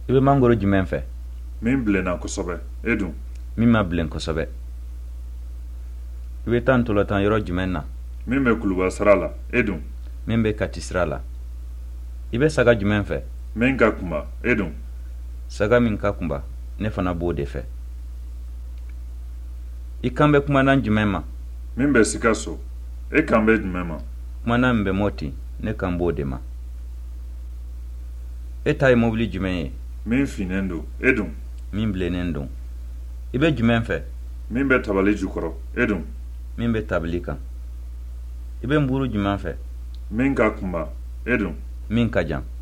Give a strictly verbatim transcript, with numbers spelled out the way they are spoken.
I bɛ mangoro jumɛn fɛ? Min bilenna kosɛbɛ, e dun? Min ma bilen kosɛbɛ. I bɛ taa ntolantan yɔrɔ jumɛn na? Min bɛ Kuluba sira la, e dun? Min bɛ Kati sira la. I bɛ saga jumɛn fɛ? Min ka kunba, e dun? Saga min ka kunba, ne fana b'o de fɛ. I kan bɛ kumanan jumɛn ma? Min bɛ Sikaso, e kan bɛ jumɛn ma? Kumanan min bɛ Mɔti, ne kan b'o de ma. E ta ye mobili jumɛn ye? Min finnen don, e dun? Min bilennen don. I bɛ jumɛn fɛ? Min bɛ tabali jukɔrɔ, e dun? Min bɛ tabali kan. I bɛ nburu jumɛn fɛ? Min ka kunba, e dun? Min ka jan.